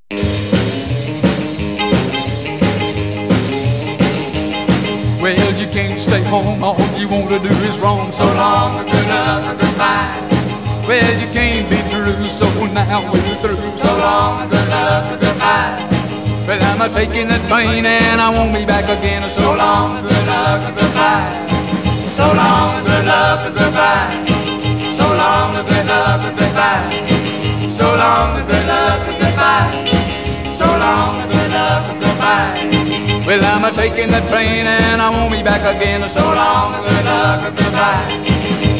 Well, you can't stay home, all you want to do is wrong. So long, good luck, goodbye. Well, you can't be true, so now we're through. So long, good luck, goodbye. Well, I'm a-taking that train and I won't be back again. So long, good luck, goodbye. So long, good luck, goodbye. So long, good luck, goodbye. So long, good luck, goodbye. So long, good luck, goodbye. Well, I'm a-taking that train and I won't be back again. So long, good luck, goodbye.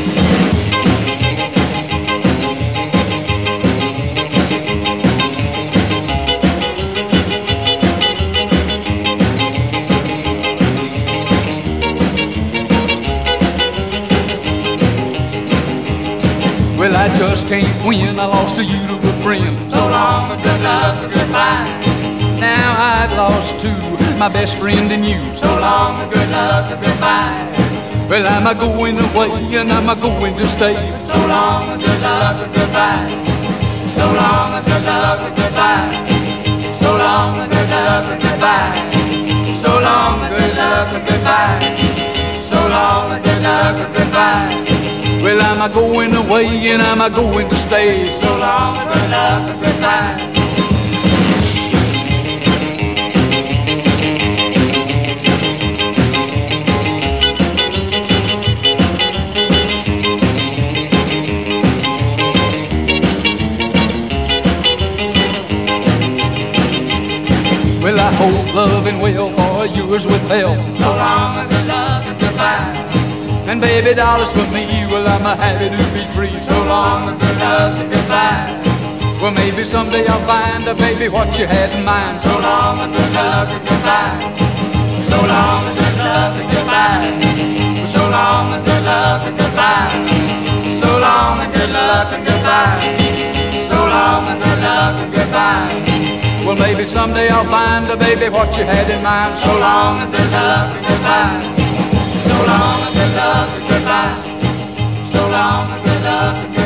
Well, I just can't win, I lost a beautiful friend. So long, good luck, goodbye. Now I've lost two, my best friend and you. So long, good luck, goodbye. Well, I'm a-going away and I'm a-going to stay. So long, good luck, goodbye. So long, good luck, goodbye. So long, good luck, goodbye. So long, good luck, goodbye. So long, good luck, goodbye. Well, I'm a-going away and I'm a-going to stay. So long, good luck, goodbye. Well, I hope love and well for yours with health. So long, good luck, goodbye. And baby, dollars for me, well, I'm happy to be free. So long, good luck, goodbye. Well, maybe someday I'll find, baby, what you had in mind. So long, good luck, goodbye. So long, good luck, goodbye. So long, good luck, goodbye. So long, good luck, goodbye. So long, good luck, goodbye. Well, maybe someday I'll find, baby, what you had in mind. So long, good luck, goodbye. So long, good luck, goodbye. So long, good luck, goodbye.